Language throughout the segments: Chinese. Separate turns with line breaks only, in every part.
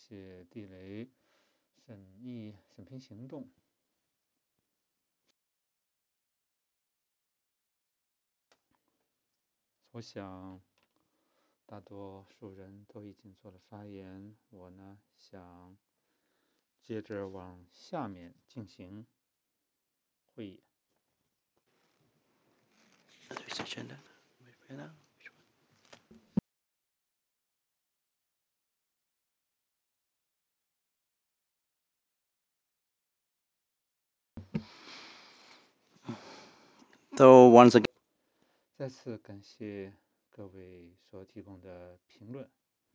谢地雷审评行动。我想大多数人都已经做了发言，我呢想接着往下面进行会议。
So once again,
再次感谢各位所提供的评论，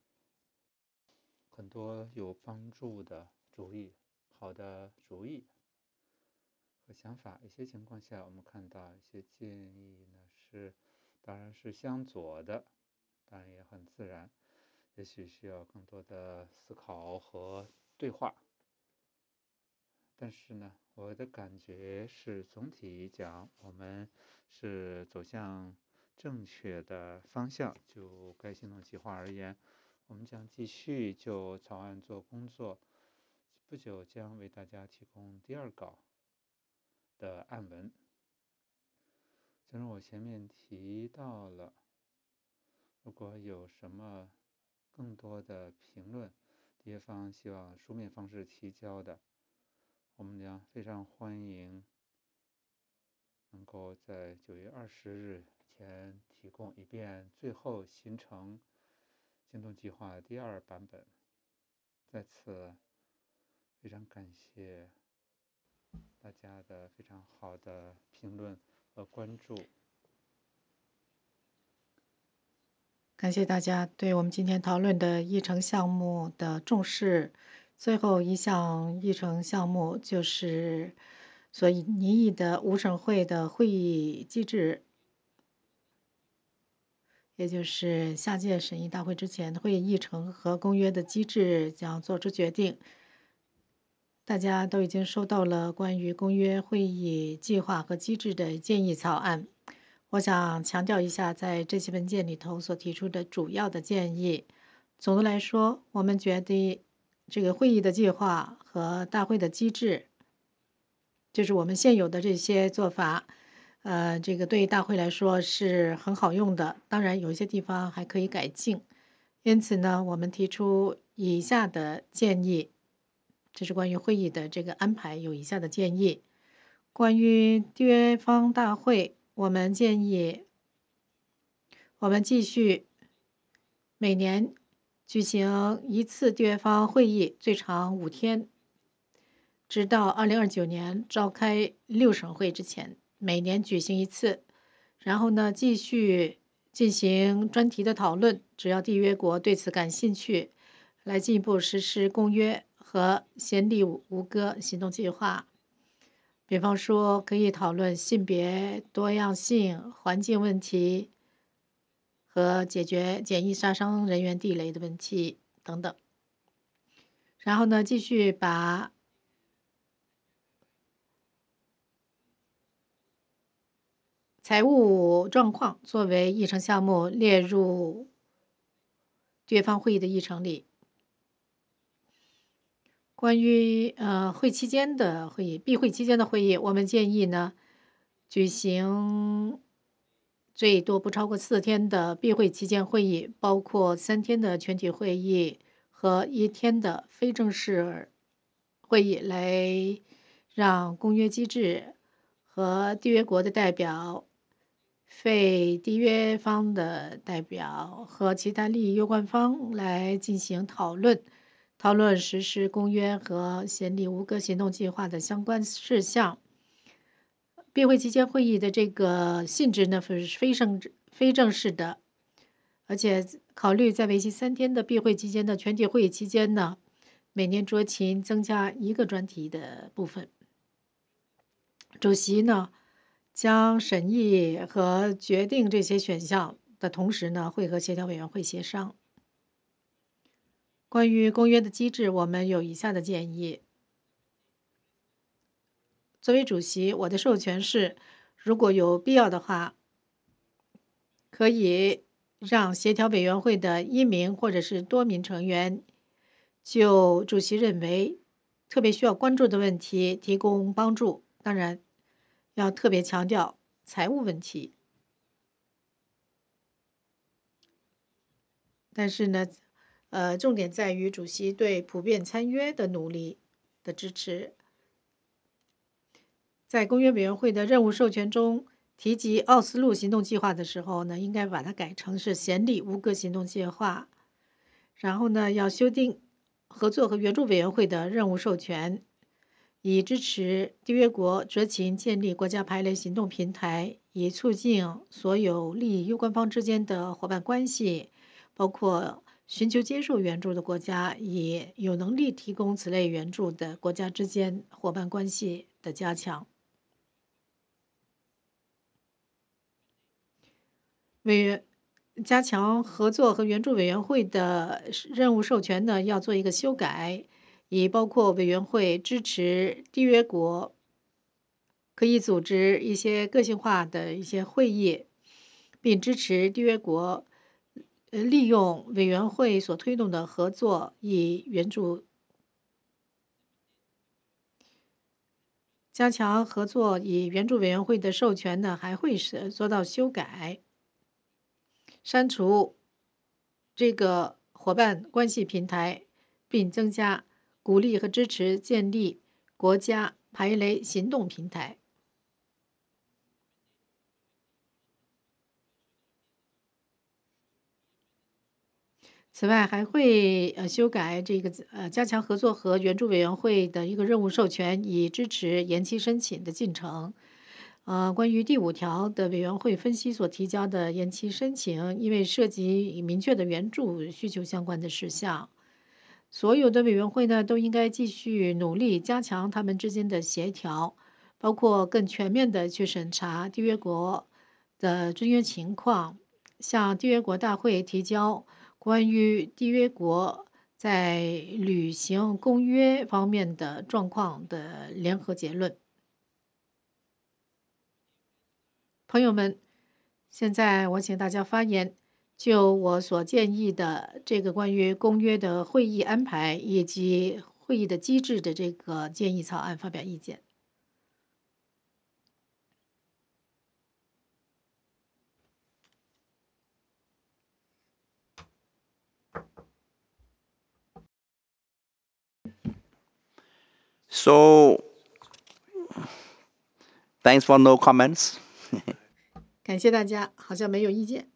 很多有帮助的主意，好的主意和想法。一些情况下，我们看到一些建议呢当然是相左的，当然也很自然，也许需要更多的思考和对话。但是呢，我的感觉是总体讲，我们是走向正确的方向。就该行动计划而言，我们将继续就草案做工作，不久将为大家提供第二稿的案文。正如我前面提到了，如果有什么更多的评论，敌方希望书面方式提交的，我们将非常欢迎能够在9月20日前提供，以便最后形成行动计划第二版本。在此非常感谢大家的非常好的评论和关注。
感谢大家对我们今天讨论的议程项目的重视。最后一项议程项目就是所拟议的五省会的会议机制，也就是下届审议大会之前，会议议程和公约的机制将做出决定。大家都已经收到了关于公约会议计划和机制的建议草案。我想强调一下，在这些文件里头所提出的主要的建议。总的来说，我们觉得这个会议的计划和大会的机制，就是我们现有的这些做法，这个对于大会来说是很好用的。当然，有一些地方还可以改进。因此呢，我们提出以下的建议，这是关于会议的这个安排有以下的建议。关于缔约方大会，我们建议我们继续每年举行一次缔约方会议，最长5天，直到2029年召开6省会之前，每年举行一次。然后呢，继续进行专题的讨论，只要缔约国对此感兴趣，来进一步实施公约和先例吴哥行动计划。比方说，可以讨论性别多样性、环境问题和解决检疫杀伤人员地雷的问题等等。然后呢，继续把财务状况作为议程项目列入缔约方会议的议程里。关于会期间的会议，闭会期间的会议，我们建议呢举行最多不超过4天的闭会期间会议，包括3天的全体会议和1天的非正式会议，来让公约机制和缔约国的代表、非缔约方的代表和其他利益攸关方来进行讨论。讨论实施公约和先例吴哥行动计划的相关事项。闭会期间会议的这个性质呢是非正式的，而且考虑在为期3天的闭会期间的全体会议期间呢，每年酌情增加1个专题的部分。主席呢将审议和决定这些选项的同时呢，会和协调委员会协商。关于公约的机制，我们有以下的建议。作为主席，我的授权是，如果有必要的话，可以让协调委员会的1名或者是多名成员就主席认为特别需要关注的问题提供帮助，当然要特别强调财务问题。但是呢，重点在于主席对普遍参约的努力的支持。在公约委员会的任务授权中提及奥斯陆行动计划的时候呢，应该把它改成是贤里乌哥行动计划。然后呢，要修订合作和援助委员会的任务授权，以支持缔约国酌情建立国家排雷行动平台，以促进所有利益攸关方之间的伙伴关系，包括寻求接受援助的国家以有能力提供此类援助的国家之间伙伴关系的加强。加强合作和援助委员会的任务授权呢，要做一个修改，以包括委员会支持缔约国可以组织一些个性化的一些会议，并支持缔约国利用委员会所推动的合作以援助。加强合作以援助委员会的授权呢，还会做到修改，删除这个伙伴关系平台，并增加鼓励和支持建立国家排雷行动平台。此外，还会修改这个加强合作和援助委员会的一个任务授权，以支持延期申请的进程。关于第5条的委员会分析所提交的延期申请，因为涉及明确的援助需求相关的事项，所有的委员会呢都应该继续努力加强他们之间的协调，包括更全面的去审查缔约国的遵约情况，向缔约国大会提交关于缔约国在履行公约方面的状况的联合结论。朋友们，现在我请大家发言，就我所建议的这个关于公约的会议安排以及会议的机制的这个建议草案发表意见。
So, thanks for no comments.
感谢大家，好像没有意见。